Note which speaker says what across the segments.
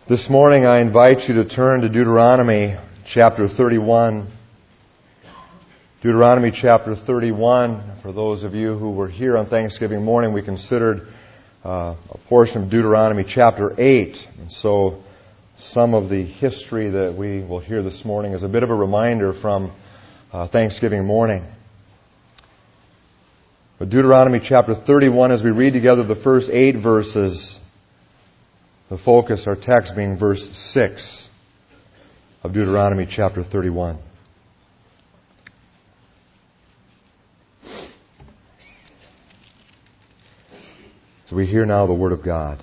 Speaker 1: This morning I invite you to turn to Deuteronomy chapter 31. Deuteronomy chapter 31. For those of you who were here on Thanksgiving morning, we considered a portion of Deuteronomy chapter 8. And so some of the history that we will hear this morning is a bit of a reminder from Thanksgiving morning. But Deuteronomy chapter 31, as we read together the first 8 verses, the focus, our text being verse 6 of Deuteronomy chapter 31. So we hear now the Word of God.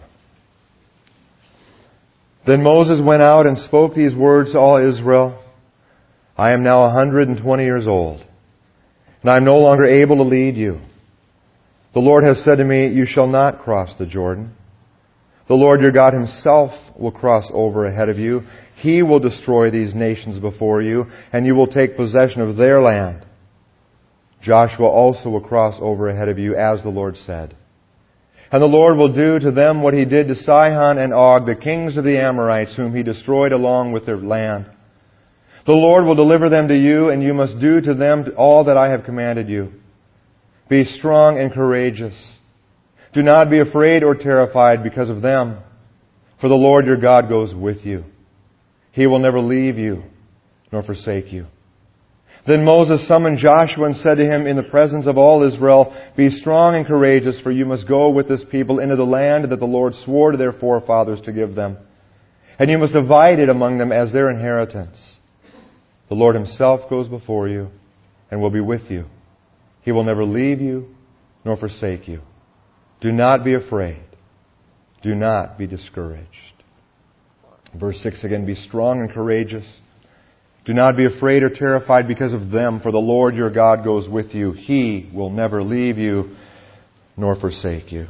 Speaker 1: Then Moses went out and spoke these words to all Israel. I am now 120 years old, and I am no longer able to lead you. The Lord has said to me, you shall not cross the Jordan. The Lord your God Himself will cross over ahead of you. He will destroy these nations before you, and you will take possession of their land. Joshua also will cross over ahead of you, as the Lord said. And the Lord will do to them what He did to Sihon and Og, the kings of the Amorites, whom He destroyed along with their land. The Lord will deliver them to you, and you must do to them all that I have commanded you. Be strong and courageous. Do not be afraid or terrified because of them, for the Lord your God goes with you. He will never leave you nor forsake you. Then Moses summoned Joshua and said to him in the presence of all Israel, be strong and courageous, for you must go with this people into the land that the Lord swore to their forefathers to give them. And you must divide it among them as their inheritance. The Lord Himself goes before you and will be with you. He will never leave you nor forsake you. Do not be afraid. Do not be discouraged. Verse 6 again, be strong and courageous. Do not be afraid or terrified because of them, for the Lord your God goes with you. He will never leave you nor forsake you.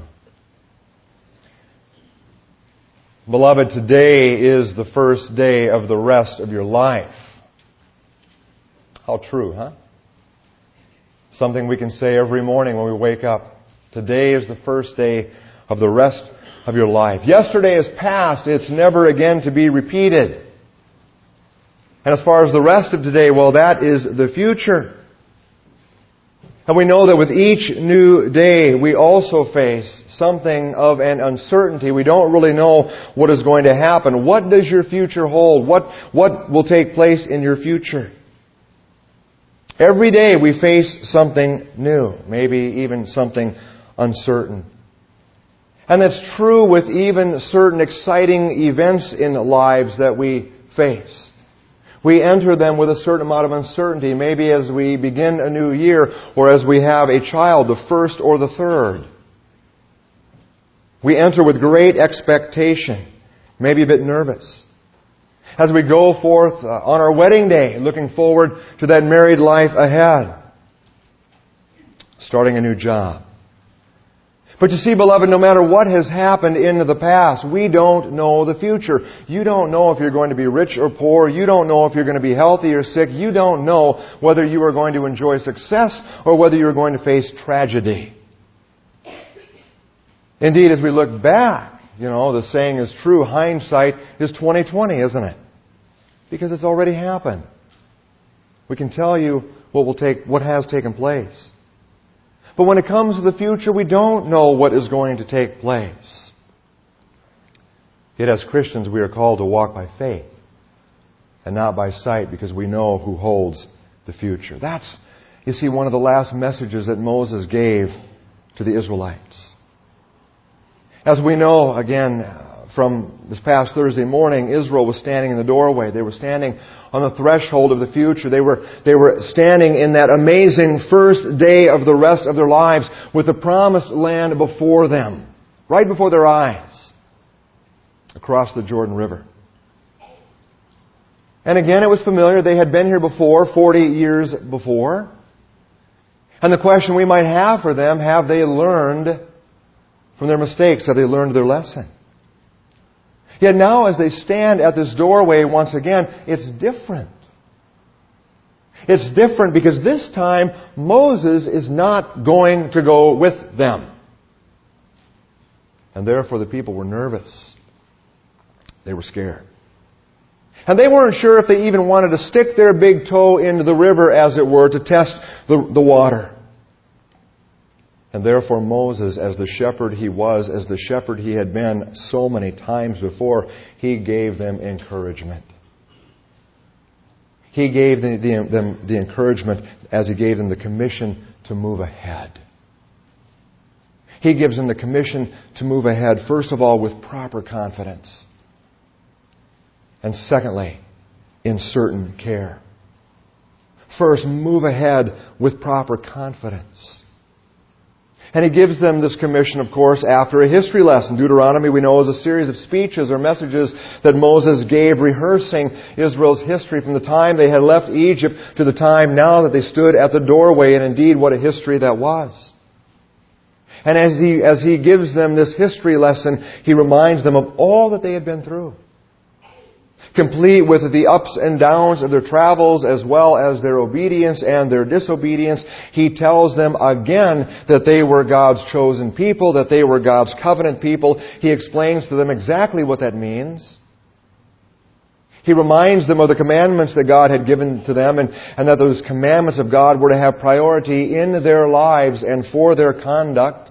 Speaker 1: Beloved, today is the first day of the rest of your life. How true, huh? Something we can say every morning when we wake up. Today is the first day of the rest of your life. Yesterday is past. It's never again to be repeated. And as far as the rest of today, well, that is the future. And we know that with each new day, we also face something of an uncertainty. We don't really know what is going to happen. What does your future hold? What will take place in your future? Every day we face something new, maybe even something uncertain. And that's true with even certain exciting events in lives that we face. We enter them with a certain amount of uncertainty, maybe as we begin a new year or as we have a child, the first or the third. We enter with great expectation, maybe a bit nervous. As we go forth on our wedding day, looking forward to that married life ahead. Starting a new job. But you see, beloved, no matter what has happened in the past, we don't know the future. You don't know if you're going to be rich or poor. You don't know if you're going to be healthy or sick. You don't know whether you are going to enjoy success or whether you're going to face tragedy. Indeed, as we look back, the saying is true, hindsight is 20/20, isn't it? Because it's already happened. We can tell you what has taken place. But when it comes to the future, we don't know what is going to take place. Yet as Christians, we are called to walk by faith and not by sight, because we know who holds the future. That's, you see, one of the last messages that Moses gave to the Israelites. As we know, again, from this past Thursday morning, Israel was standing in the doorway. They were standing on the threshold of the future. They were standing in that amazing first day of the rest of their lives with the promised land before them, right before their eyes, across the Jordan River. And again, it was familiar. They had been here before, 40 years before. And the question we might have for them, have they learned from their mistakes? Have they learned their lesson? Yet now as they stand at this doorway once again, it's different. It's different because this time Moses is not going to go with them. And therefore the people were nervous. They were scared. And they weren't sure if they even wanted to stick their big toe into the river, as it were, to test the water. And therefore Moses, as the shepherd he was, as the shepherd he had been so many times before, he gave them encouragement. He gave them the encouragement as he gave them the commission to move ahead. He gives them the commission to move ahead, first of all, with proper confidence. And secondly, in certain care. First, move ahead with proper confidence. And he gives them this commission, of course, after a history lesson. Deuteronomy, we know, is a series of speeches or messages that Moses gave rehearsing Israel's history from the time they had left Egypt to the time now that they stood at the doorway. And indeed, what a history that was. And as he gives them this history lesson, he reminds them of all that they had been through. Complete with the ups and downs of their travels as well as their obedience and their disobedience. He tells them again that they were God's chosen people, that they were God's covenant people. He explains to them exactly what that means. He reminds them of the commandments that God had given to them and that those commandments of God were to have priority in their lives and for their conduct.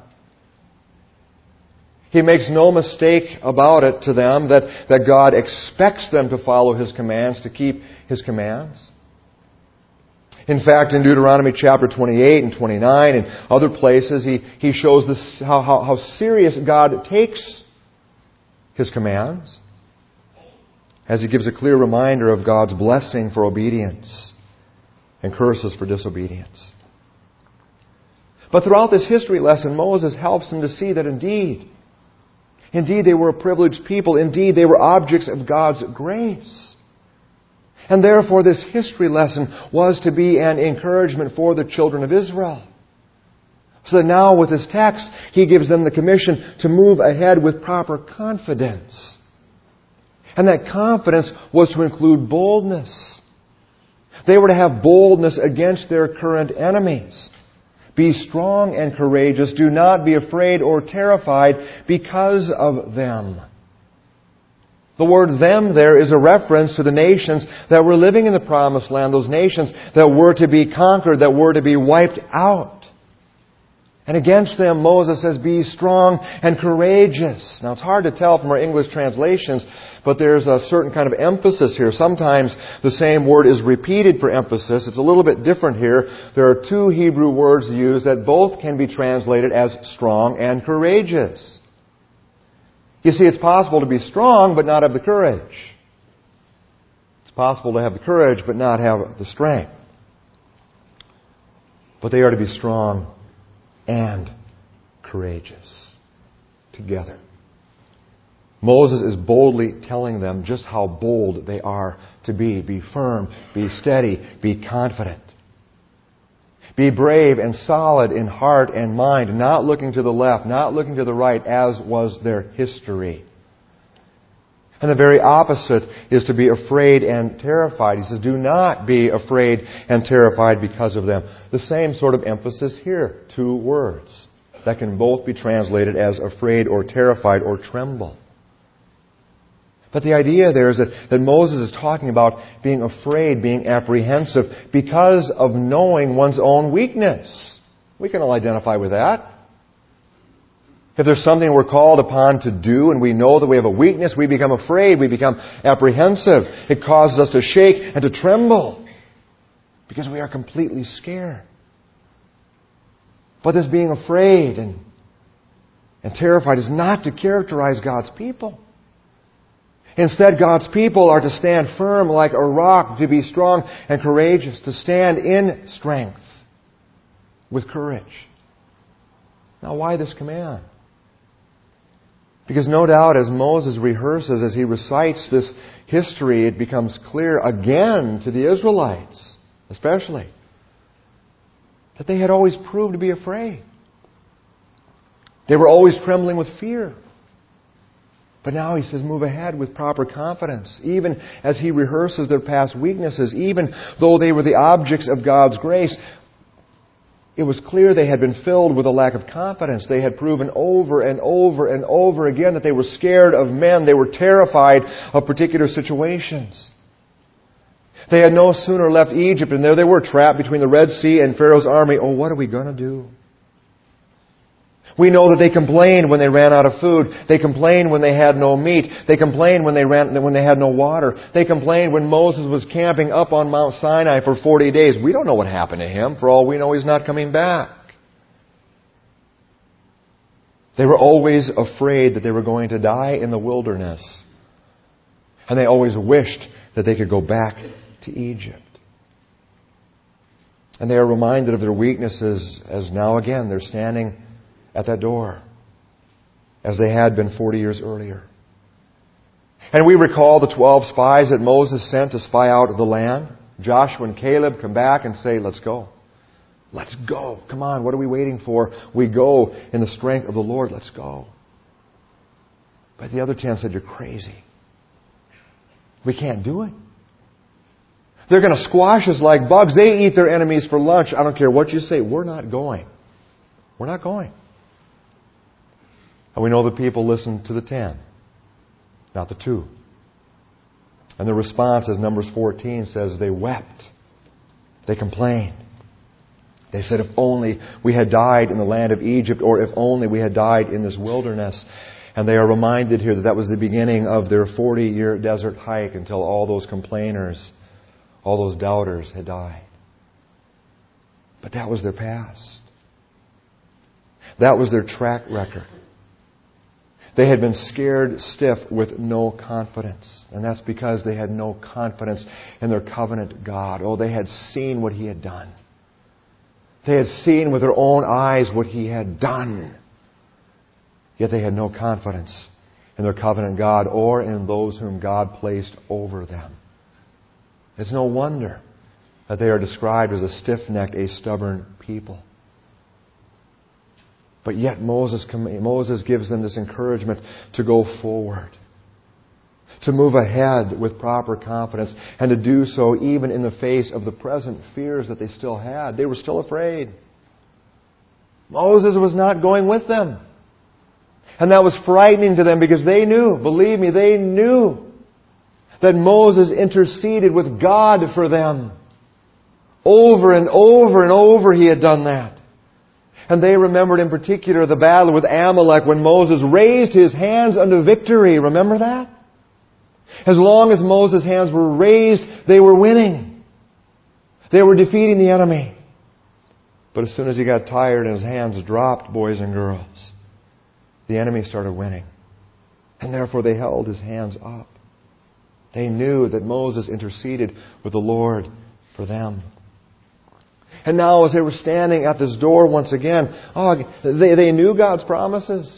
Speaker 1: He makes no mistake about it to them that God expects them to follow His commands, to keep His commands. In fact, in Deuteronomy chapter 28 and 29 and other places, he shows this, how serious God takes His commands, as He gives a clear reminder of God's blessing for obedience and curses for disobedience. But throughout this history lesson, Moses helps them to see that indeed they were a privileged people. Indeed, they were objects of God's grace. And therefore, this history lesson was to be an encouragement for the children of Israel. So that now with this text, he gives them the commission to move ahead with proper confidence. And that confidence was to include boldness. They were to have boldness against their current enemies. Be strong and courageous. Do not be afraid or terrified because of them. The word them there is a reference to the nations that were living in the Promised Land, those nations that were to be conquered, that were to be wiped out. And against them, Moses says, be strong and courageous. Now, it's hard to tell from our English translations, but there's a certain kind of emphasis here. Sometimes the same word is repeated for emphasis. It's a little bit different here. There are two Hebrew words used that both can be translated as strong and courageous. You see, it's possible to be strong but not have the courage. It's possible to have the courage but not have the strength. But they are to be strong and courageous together. Moses is boldly telling them just how bold they are to be. Be firm, be steady, be confident. Be brave and solid in heart and mind, not looking to the left, not looking to the right, as was their history. And the very opposite is to be afraid and terrified. He says, do not be afraid and terrified because of them. The same sort of emphasis here. Two words that can both be translated as afraid or terrified or tremble. But the idea there is that Moses is talking about being afraid, being apprehensive because of knowing one's own weakness. We can all identify with that. If there's something we're called upon to do and we know that we have a weakness, we become afraid, we become apprehensive. It causes us to shake and to tremble because we are completely scared. But this being afraid and terrified is not to characterize God's people. Instead, God's people are to stand firm like a rock, to be strong and courageous, to stand in strength with courage. Now, why this command? Because no doubt as Moses rehearses, as he recites this history, it becomes clear again to the Israelites, especially, that they had always proved to be afraid. They were always trembling with fear. But now he says, move ahead with proper confidence. Even as he rehearses their past weaknesses, even though they were the objects of God's grace, It was clear they had been filled with a lack of confidence. They had proven over and over and over again that they were scared of men. They were terrified of particular situations. They had no sooner left Egypt, and there they were, trapped between the Red Sea and Pharaoh's army. Oh, what are we going to do? We know that they complained when they ran out of food. They complained when they had no meat. They complained when they had no water. They complained when Moses was camping up on Mount Sinai for 40 days. We don't know what happened to him. For all we know, he's not coming back. They were always afraid that they were going to die in the wilderness. And they always wished that they could go back to Egypt. And they are reminded of their weaknesses as now again they're standing at that door, as they had been 40 years earlier. And we recall the 12 spies that Moses sent to spy out the land. Joshua and Caleb come back and say, let's go. Let's go. Come on, what are we waiting for? We go in the strength of the Lord. Let's go. But the other 10 said, you're crazy. We can't do it. They're going to squash us like bugs. They eat their enemies for lunch. I don't care what you say. We're not going. We're not going. And we know the people listened to the 10, not the 2. And the response, as Numbers 14 says, they wept. They complained. They said, if only we had died in the land of Egypt, or if only we had died in this wilderness. And they are reminded here that that was the beginning of their 40-year desert hike until all those complainers, all those doubters had died. But that was their past. That was their track record. They had been scared stiff with no confidence. And that's because they had no confidence in their covenant God. Oh, they had seen what He had done. They had seen with their own eyes what He had done. Yet they had no confidence in their covenant God or in those whom God placed over them. It's no wonder that they are described as a stiff-necked, a stubborn people. But yet Moses gives them this encouragement to go forward, to move ahead with proper confidence, and to do so even in the face of the present fears that they still had. They were still afraid. Moses was not going with them. And that was frightening to them because they knew, believe me, they knew that Moses interceded with God for them. Over and over and over he had done that. And they remembered in particular the battle with Amalek when Moses raised his hands unto victory. Remember that? As long as Moses' hands were raised, they were winning. They were defeating the enemy. But as soon as he got tired and his hands dropped, boys and girls, the enemy started winning. And therefore they held his hands up. They knew that Moses interceded with the Lord for them. And now as they were standing at this door once again, they knew God's promises.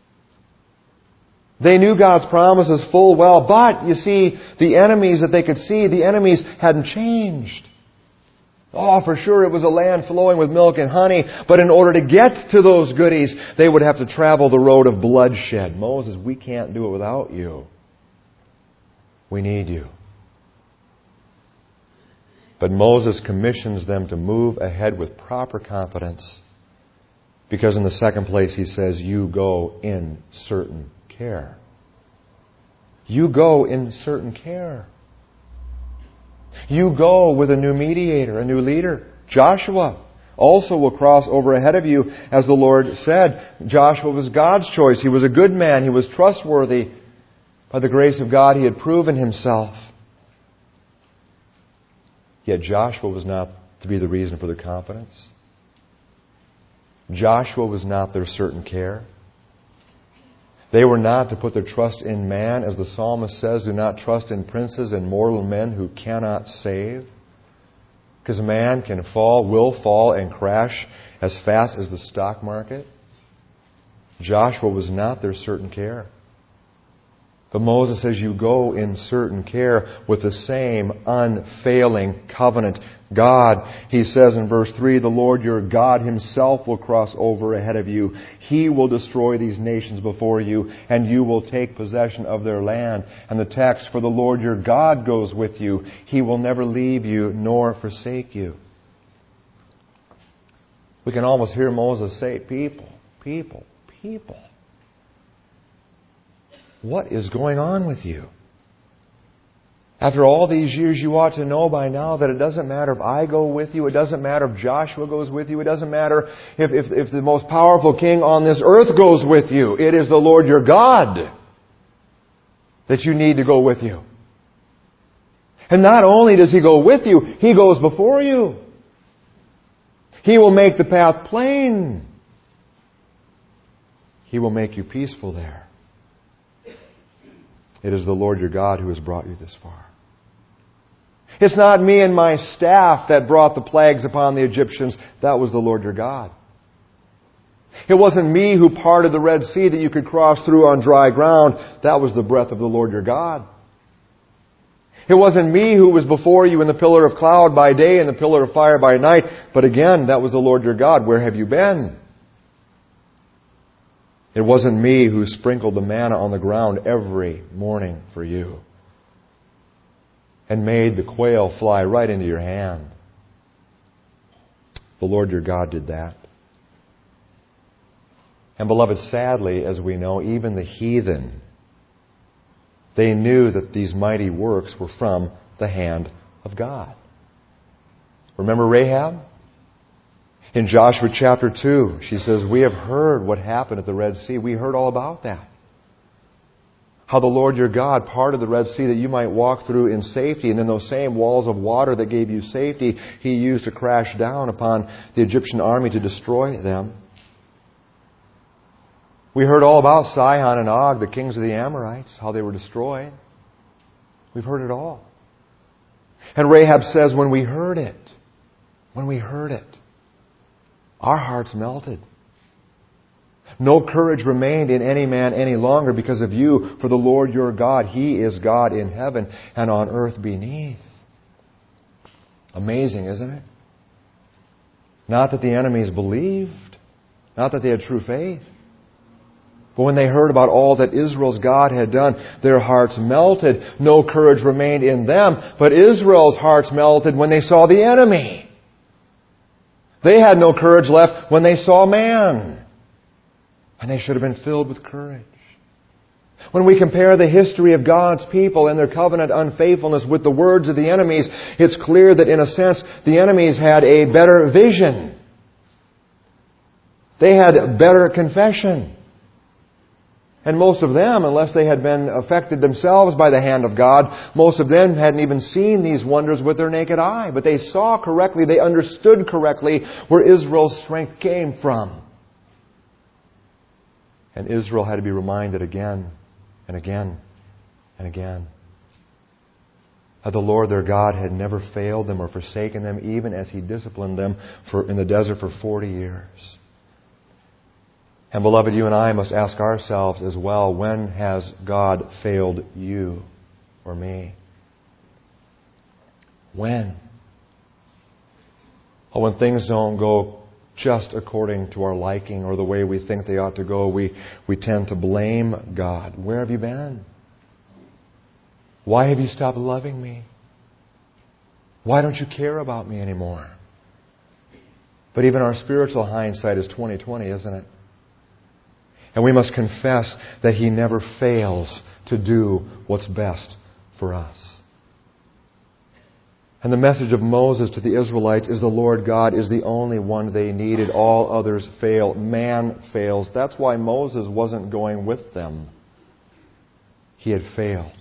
Speaker 1: They knew God's promises full well. But, you see, the enemies that they could see, the enemies hadn't changed. Oh, for sure it was a land flowing with milk and honey. But in order to get to those goodies, they would have to travel the road of bloodshed. Moses, we can't do it without you. We need you. But Moses commissions them to move ahead with proper confidence. Because in the second place he says, you go in certain care. You go in certain care. You go with a new mediator, a new leader. Joshua also will cross over ahead of you, as the Lord said. Joshua was God's choice. He was a good man. He was trustworthy. By the grace of God, he had proven himself. Yet Joshua was not to be the reason for their confidence. Joshua was not their certain care. They were not to put their trust in man. As the psalmist says, do not trust in princes and mortal men who cannot save. Because man can fall, will fall, and crash as fast as the stock market. Joshua was not their certain care. But Moses says you go in certain care with the same unfailing covenant God. He says in verse 3, the Lord your God Himself will cross over ahead of you. He will destroy these nations before you, and you will take possession of their land. And the text, for the Lord your God goes with you. He will never leave you nor forsake you. We can almost hear Moses say, people, people, people. What is going on with you? After all these years, you ought to know by now that it doesn't matter if I go with you. It doesn't matter if Joshua goes with you. It doesn't matter if the most powerful king on this earth goes with you. It is the Lord your God that you need to go with you. And not only does He go with you, He goes before you. He will make the path plain. He will make you peaceful there. It is the Lord your God who has brought you this far. It's not me and my staff that brought the plagues upon the Egyptians. That was the Lord your God. It wasn't me who parted the Red Sea that you could cross through on dry ground. That was the breath of the Lord your God. It wasn't me who was before you in the pillar of cloud by day and the pillar of fire by night. But again, that was the Lord your God. Where have you been? It wasn't me who sprinkled the manna on the ground every morning for you and made the quail fly right into your hand. The Lord your God did that. And beloved, sadly, as we know, even the heathen, they knew that these mighty works were from the hand of God. Remember Rahab? In Joshua chapter 2, she says, we have heard what happened at the Red Sea. We heard all about that. How the Lord your God parted the Red Sea that you might walk through in safety. And then those same walls of water that gave you safety, He used to crash down upon the Egyptian army to destroy them. We heard all about Sihon and Og, the kings of the Amorites, how they were destroyed. We've heard it all. And Rahab says, when we heard it, our hearts melted. No courage remained in any man any longer because of you, for the Lord your God, He is God in heaven and on earth beneath. Amazing, isn't it? Not that the enemies believed, not that they had true faith, but when they heard about all that Israel's God had done, their hearts melted. No courage remained in them, but Israel's hearts melted when they saw the enemy. They had no courage left when they saw man. And they should have been filled with courage. When we compare the history of God's people and their covenant unfaithfulness with the words of the enemies, it's clear that in a sense the enemies had a better vision. They had better confession. And most of them, unless they had been affected themselves by the hand of God, most of them hadn't even seen these wonders with their naked eye. But they saw correctly, they understood correctly where Israel's strength came from. And Israel had to be reminded again and again and again that the Lord their God had never failed them or forsaken them, even as He disciplined them in the desert for 40 years. And beloved, you and I must ask ourselves as well, when has God failed you or me? When? Well, when things don't go just according to our liking or the way we think they ought to go, we tend to blame God. Where have you been? Why have you stopped loving me? Why don't you care about me anymore? But even our spiritual hindsight is 20/20, isn't it? And we must confess that He never fails to do what's best for us. And the message of Moses to the Israelites is the Lord God is the only one they needed. All others fail. Man fails. That's why Moses wasn't going with them. He had failed.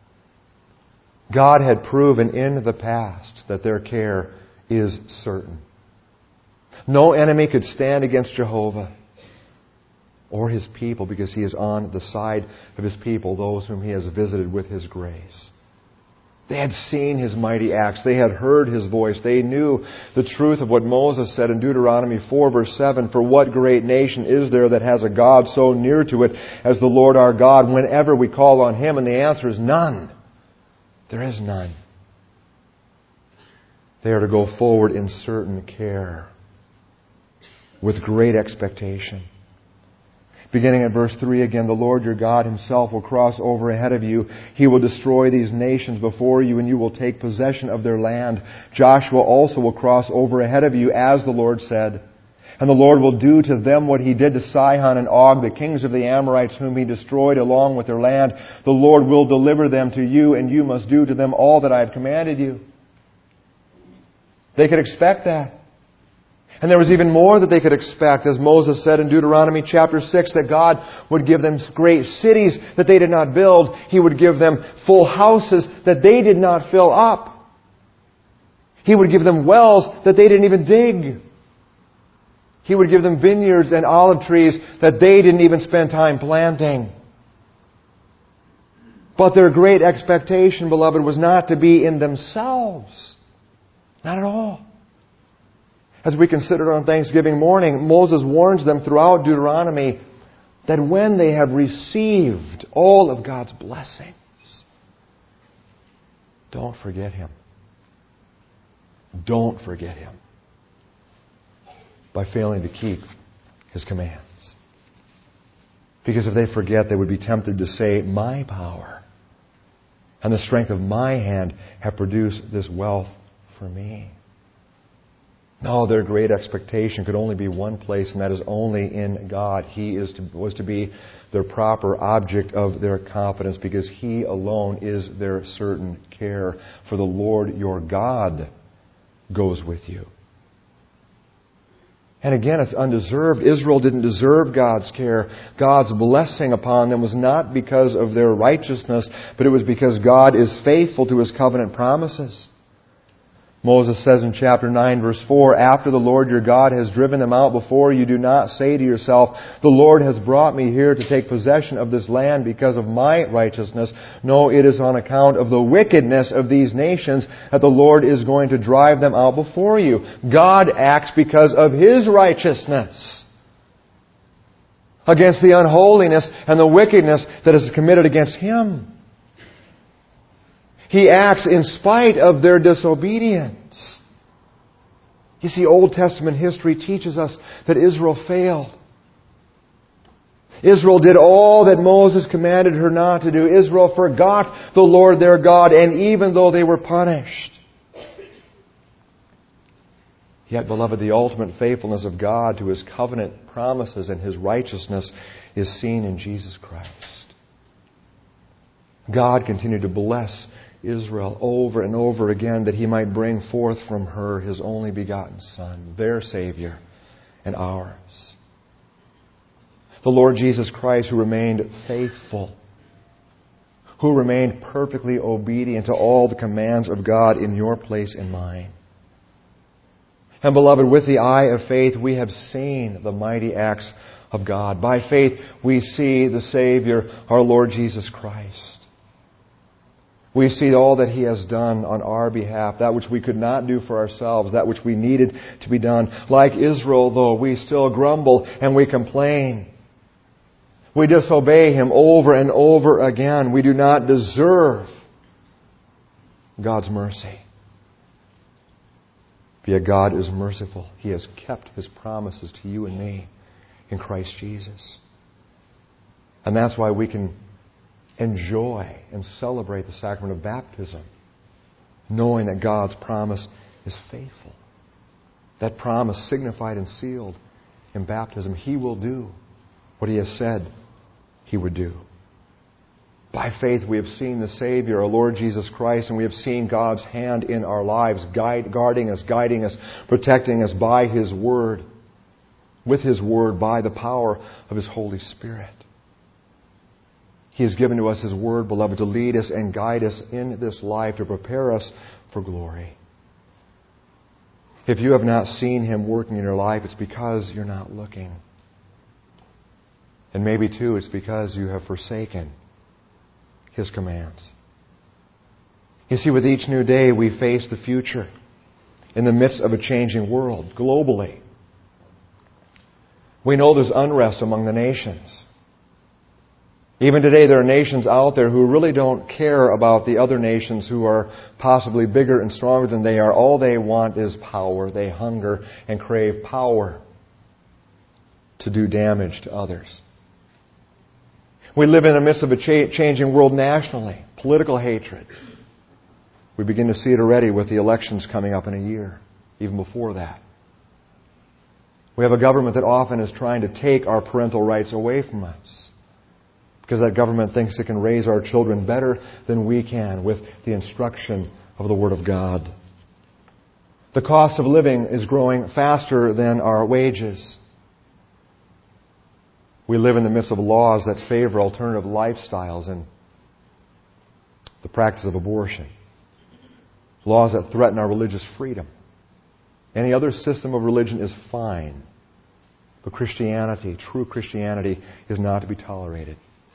Speaker 1: God had proven in the past that their care is certain. No enemy could stand against Jehovah or His people because He is on the side of His people, those whom He has visited with His grace. They had seen His mighty acts. They had heard His voice. They knew the truth of what Moses said in Deuteronomy 4 verse 7. For what great nation is there that has a God so near to it as the Lord our God whenever we call on Him? And the answer is none. There is none. They are to go forward in certain care with great expectation. Beginning at verse 3 again, the Lord your God Himself will cross over ahead of you. He will destroy these nations before you, and you will take possession of their land. Joshua also will cross over ahead of you, as the Lord said. And the Lord will do to them what He did to Sihon and Og, the kings of the Amorites, whom He destroyed along with their land. The Lord will deliver them to you, and you must do to them all that I have commanded you. They could expect that. And there was even more that they could expect, as Moses said in Deuteronomy chapter 6, that God would give them great cities that they did not build. He would give them full houses that they did not fill up. He would give them wells that they didn't even dig. He would give them vineyards and olive trees that they didn't even spend time planting. But their great expectation, beloved, was not to be in themselves. Not at all. As we considered on Thanksgiving morning, Moses warns them throughout Deuteronomy that when they have received all of God's blessings, don't forget Him. Don't forget Him by failing to keep His commands. Because if they forget, they would be tempted to say, my power and the strength of my hand have produced this wealth for me. No, their great expectation could only be one place, and that is only in God. He was to be their proper object of their confidence, because He alone is their certain care. For the Lord your God goes with you. And again, it's undeserved. Israel didn't deserve God's care. God's blessing upon them was not because of their righteousness, but it was because God is faithful to His covenant promises. Moses says in chapter 9, verse 4, after the Lord your God has driven them out before you, do not say to yourself, the Lord has brought me here to take possession of this land because of my righteousness. No, it is on account of the wickedness of these nations that the Lord is going to drive them out before you. God acts because of His righteousness against the unholiness and the wickedness that is committed against Him. He acts in spite of their disobedience. You see, Old Testament history teaches us that Israel failed. Israel did all that Moses commanded her not to do. Israel forgot the Lord their God, and even though they were punished. Yet, beloved, the ultimate faithfulness of God to His covenant promises and His righteousness is seen in Jesus Christ. God continued to bless Israel over and over again that He might bring forth from her His only begotten Son, their Savior and ours. The Lord Jesus Christ, who remained faithful, who remained perfectly obedient to all the commands of God in your place and mine. And beloved, with the eye of faith we have seen the mighty acts of God. By faith we see the Savior, our Lord Jesus Christ. We see all that He has done on our behalf, that which we could not do for ourselves, that which we needed to be done. Like Israel, though, we still grumble and we complain. We disobey Him over and over again. We do not deserve God's mercy. Yet God is merciful. He has kept His promises to you and me in Christ Jesus. And that's why we can enjoy and celebrate the sacrament of baptism, knowing that God's promise is faithful. That promise signified and sealed in baptism. He will do what He has said He would do. By faith we have seen the Savior, our Lord Jesus Christ, and we have seen God's hand in our lives, guarding us, guiding us, protecting us by His Word, with His Word, by the power of His Holy Spirit. He has given to us His Word, beloved, to lead us and guide us in this life, to prepare us for glory. If you have not seen Him working in your life, it's because you're not looking. And maybe, too, it's because you have forsaken His commands. You see, with each new day, we face the future in the midst of a changing world, globally. We know there's unrest among the nations. Even today, there are nations out there who really don't care about the other nations who are possibly bigger and stronger than they are. All they want is power. They hunger and crave power to do damage to others. We live in the midst of a changing world nationally. Political hatred. We begin to see it already with the elections coming up in a year, even before that. We have a government that often is trying to take our parental rights away from us, because that government thinks it can raise our children better than we can with the instruction of the Word of God. The cost of living is growing faster than our wages. We live in the midst of laws that favor alternative lifestyles and the practice of abortion. Laws that threaten our religious freedom. Any other system of religion is fine. But Christianity, true Christianity, is not to be tolerated.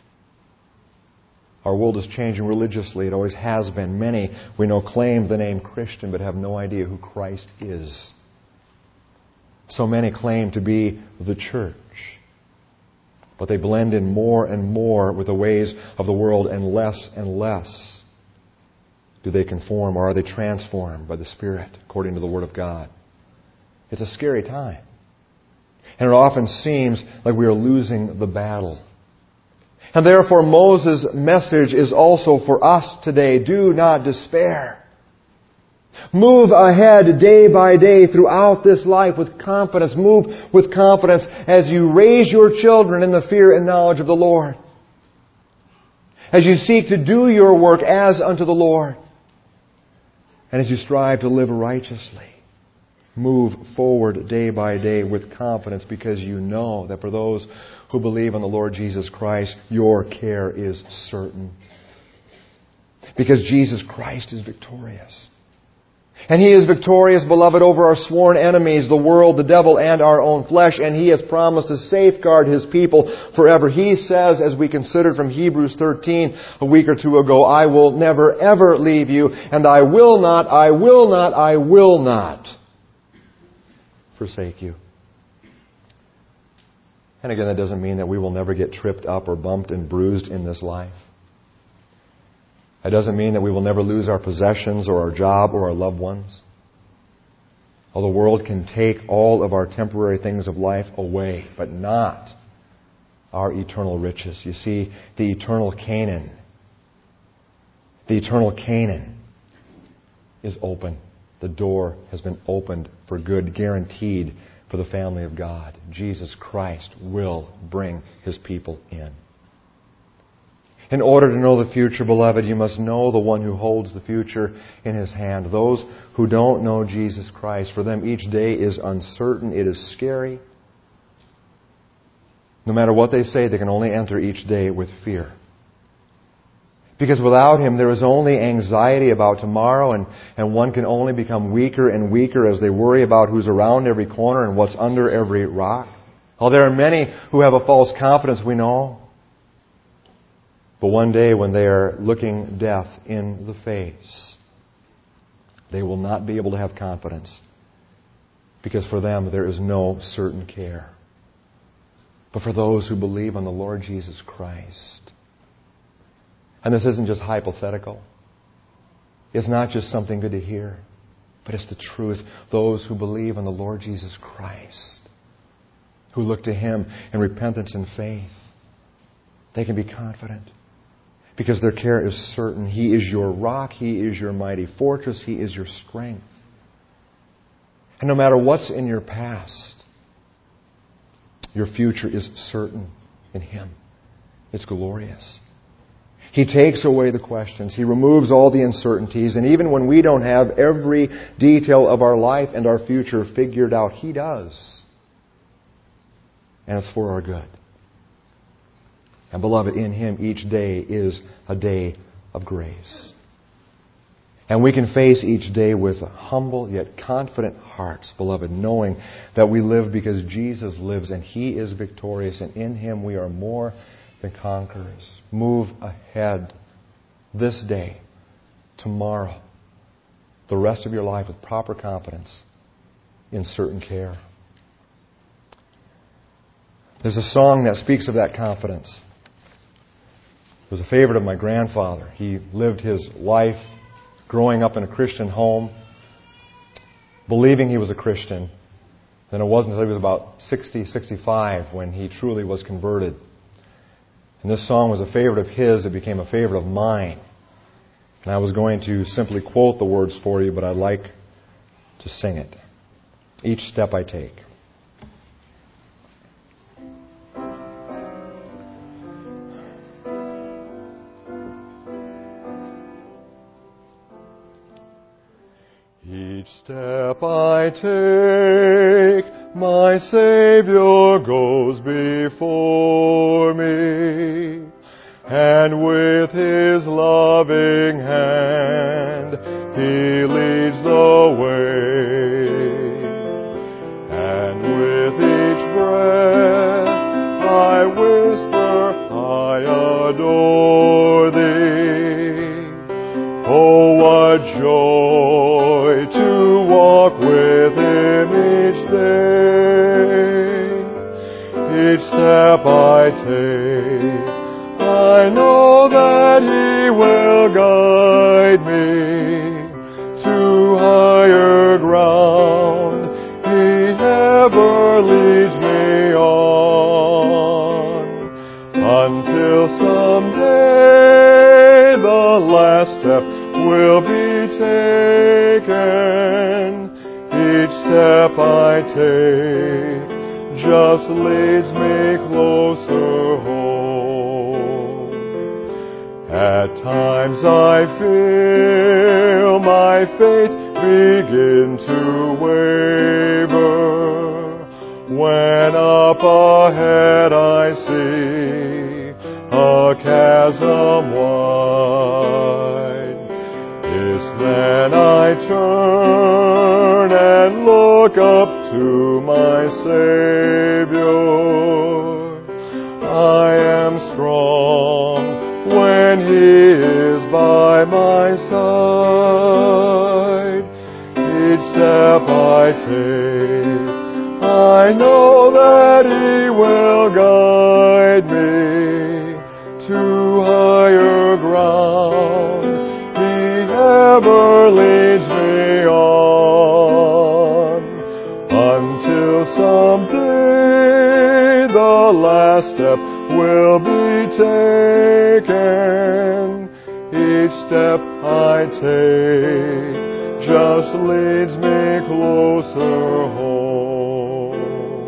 Speaker 1: Our world is changing religiously. It always has been. Many, we know, claim the name Christian but have no idea who Christ is. So many claim to be the church. But they blend in more and more with the ways of the world, and less do they conform, or are they transformed by the Spirit according to the Word of God. It's a scary time. And it often seems like we are losing the battle. And therefore Moses' message is also for us today. Do not despair. Move ahead day by day throughout this life with confidence. Move with confidence as you raise your children in the fear and knowledge of the Lord. As you seek to do your work as unto the Lord. And as you strive to live righteously. Move forward day by day with confidence, because you know that for those who believe on the Lord Jesus Christ, your care is certain. Because Jesus Christ is victorious. And He is victorious, beloved, over our sworn enemies, the world, the devil, and our own flesh. And He has promised to safeguard His people forever. He says, as we considered from Hebrews 13 a week or two ago, I will never ever leave you, and I will not forsake you. And again, that doesn't mean that we will never get tripped up or bumped and bruised in this life. It doesn't mean that we will never lose our possessions or our job or our loved ones. Oh, the world can take all of our temporary things of life away, but not our eternal riches. You see, the eternal Canaan is open. The door has been opened for good, guaranteed for the family of God. Jesus Christ will bring His people in. In order to know the future, beloved, you must know the one who holds the future in His hand. Those who don't know Jesus Christ, for them each day is uncertain. It is scary. No matter what they say, they can only enter each day with fear. Because without Him, there is only anxiety about tomorrow, and one can only become weaker and weaker as they worry about who's around every corner and what's under every rock. Oh, there are many who have a false confidence, we know. But one day when they are looking death in the face, they will not be able to have confidence. Because for them, there is no certain care. But for those who believe on the Lord Jesus Christ, and this isn't just hypothetical. It's not just something good to hear, but it's the truth. Those who believe on the Lord Jesus Christ, who look to Him in repentance and faith, they can be confident because their care is certain. He is your rock. He is your mighty fortress. He is your strength. And no matter what's in your past, your future is certain in Him. It's glorious. He takes away the questions. He removes all the uncertainties. And even when we don't have every detail of our life and our future figured out, He does. And it's for our good. And beloved, in Him each day is a day of grace. And we can face each day with humble yet confident hearts, beloved, knowing that we live because Jesus lives and He is victorious, and in Him we are more than conquerors. Move ahead this day, tomorrow, the rest of your life with proper confidence in certain care. There's a song that speaks of that confidence. It was a favorite of my grandfather. He lived his life growing up in a Christian home, believing he was a Christian. Then it wasn't until he was about 60, 65 when he truly was converted. And this song was a favorite of his. It became a favorite of mine. And I was going to simply quote the words for you, but I'd like to sing it. Each step I take. Each step I take, my Savior goes before me, and with His loving hand He leads the way. And with each breath I whisper, I adore Thee. Oh, what joy to walk with Him each day. Each step I take, I know that He will guide me to higher ground. He ever leads me on until someday the last step will be taken. Each step I take just leads me closer home. At times I feel my faith begin to waver, when up ahead I see a chasm wide. It's then I turn and look up to my Savior. I am strong when He is by my side. Each step I take, I know that He will guide me to higher ground. He ever leads me on until someday the last step will be taken. Each step I take just leads me closer home.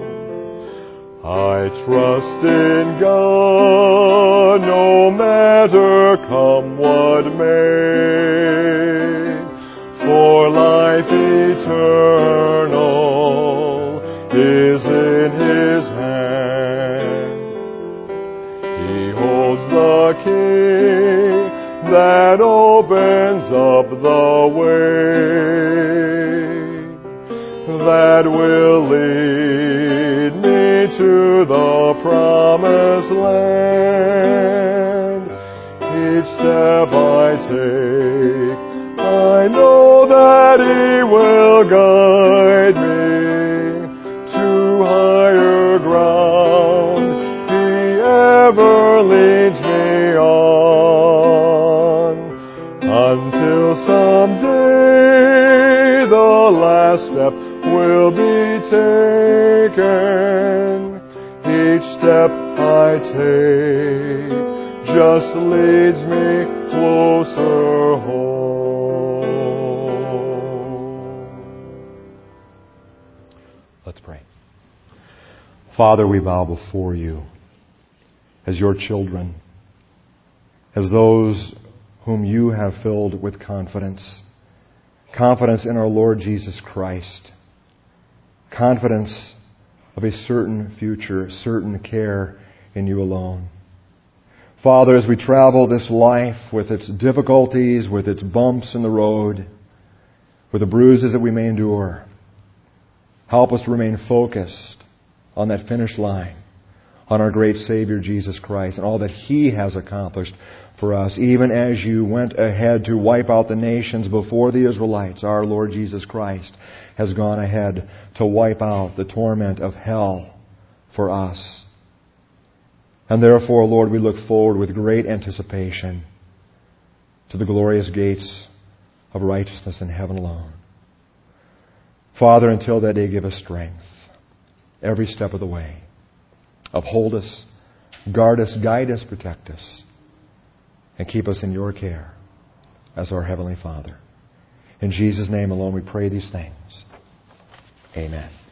Speaker 1: I trust in God no matter come what may, for life eternal is in His hand. He holds the key that opens up the way that will lead me to the promised land. Each step I take, I know that He will guide me to higher ground. He ever leads me on until someday the last step will be taken. Each step I take just leads me closer home. Let's pray. Father, we bow before You as Your children, as those whom You have filled with confidence. Confidence in our Lord Jesus Christ. Confidence of a certain future, certain care in You alone. Father, as we travel this life with its difficulties, with its bumps in the road, with the bruises that we may endure, help us to remain focused on that finish line, on our great Savior Jesus Christ and all that He has accomplished for us. Even as You went ahead to wipe out the nations before the Israelites, our Lord Jesus Christ has gone ahead to wipe out the torment of hell for us. And therefore, Lord, we look forward with great anticipation to the glorious gates of righteousness in heaven alone. Father, until that day, give us strength every step of the way. Uphold us, guard us, guide us, protect us, and keep us in Your care as our Heavenly Father. In Jesus' name alone we pray these things. Amen.